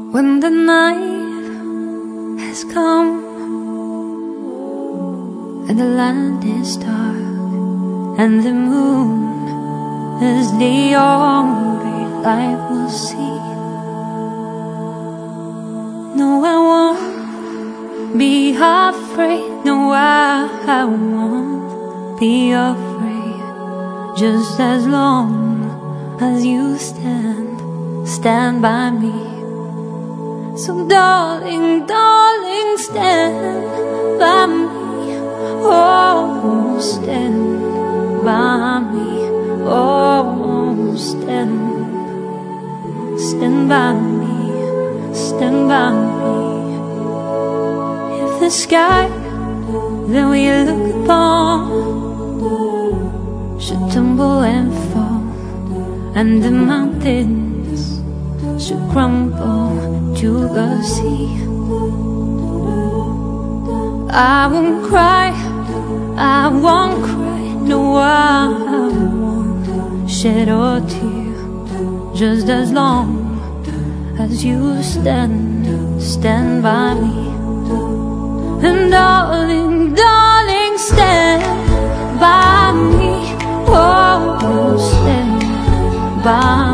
When the night has come and the land is dark and the moon is the only light we'll see, no, I won't be afraid. No, I won't be afraid. Just as long as you stand by me. So darling, darling, stand by me. Oh, stand by me. Oh, stand by me. Stand by me. If the sky that we look upon should tumble and fall, and the mountains should crumble to the sea, I won't cry, I won't cry. No, I won't shed a tear. Just as long as you stand by me. And darling, darling, stand by me. Oh, stand by me.